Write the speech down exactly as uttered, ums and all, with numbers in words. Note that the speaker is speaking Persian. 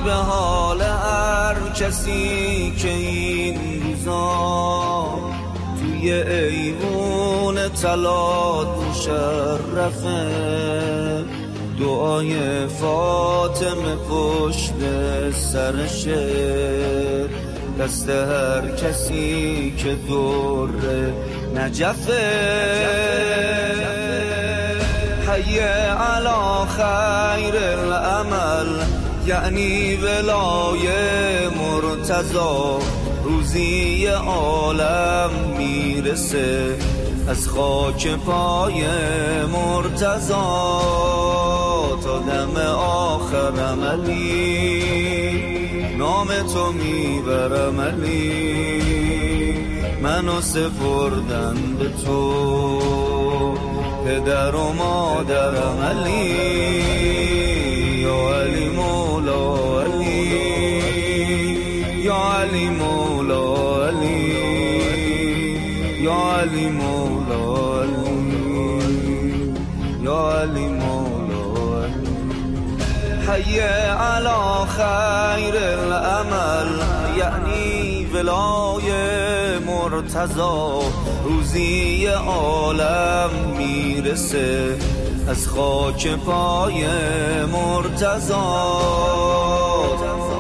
به حال هر کسی که این روزا توی ایوون طلا مشرفه. دعای فاطمه پشت سرشه، دست هر کسی که دور نجفه. حی علی خیر العمل یعنی ولای مرتضی، روزی عالم میرسه از خاک پای مرتضی تا دم آخر علی. نام تو میبرم علی، منو سپردن به تو پدر و مادرم علی. یا علی مولا علی، یا علی مولا علی، یا علی مولا علی، یا علی مولا علی. حی علی خیر العمل یعنی ولای مرتضی، روزی عالم میرسه از خاک پای مرتضی.